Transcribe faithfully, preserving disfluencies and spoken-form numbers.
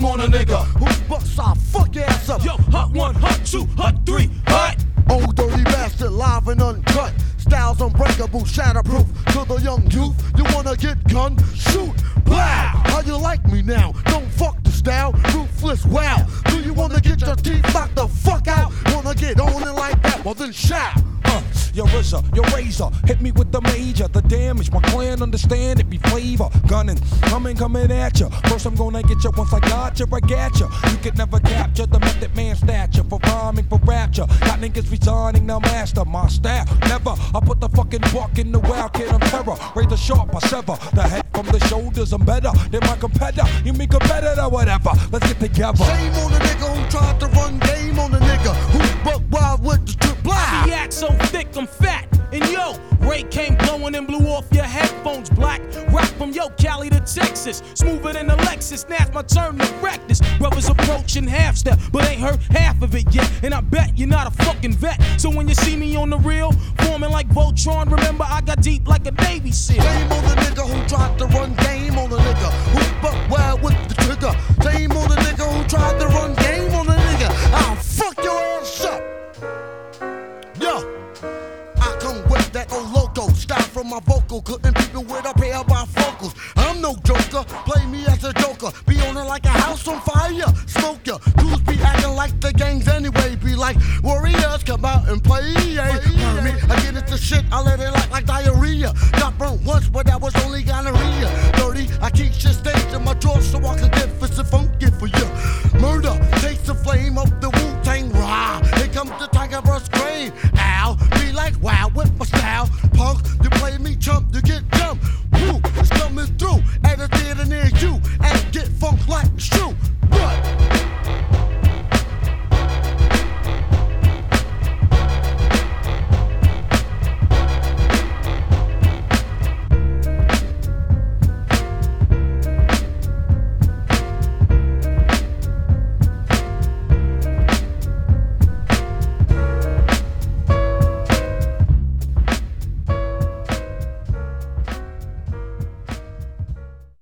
Shame on a nigga who busts our fuck your ass up. Yo, hot one, hot two, hot three, hot. Old dirty bastard, live and uncut. Styles unbreakable, shatterproof. To the young youth, you wanna get gun? Shoot, blow. How you like me now? Don't fuck the style, ruthless, wow. Do you wanna get your teeth knocked the fuck out? Wanna get on it like that? Well then shout. Uh, your R Z A, your razor, hit me with the major. The damage, my clan understand it be flavor. Gunning, coming, coming at ya. First I'm gonna get ya, once I got ya, I got ya. You could never capture the method man stature. For rhyming, for rapture. Got niggas resigning, now master my style. Never, I put the fucking buck in the wild kid on terror. Razor sharp, I sever the head from the shoulders. I'm better than my competitor. You mean competitor, whatever. Let's get together. Shame on the nigga who tried to run game on the nigga who buck wild with the trip blind. The act so thick, I'm fat. And yo, Ray came blowing and blew off your headphones black. Rock from yo, Cali to Texas. Smoother than a Lexus, now's my turn to wreck this. Brothers approaching half step, but ain't heard half of it yet. And I bet you're not a fucking vet. So when you see me on the real, forming like Voltron, remember I got deep like a Navy SEAL. Shame on the nigga who tried to run game on the nigga who buck wild with the trigger. Shame on the nigga who tried to run game on the nigga. I'll fuck your ass up. Yo. I come with that old loco style from my vocal. Couldn't beat me with a pair of bifocals. I'm no joker, play me as a joker. Be on it like a house on fire. Smoke ya, dudes be acting like the gangs anyway. Be like warriors, come out and play. Yeah. Heard me, I get into shit, I let it like like diarrhea. Got burnt once, but that was only gonorrhea. Dirty, I keep shit staged in my drawer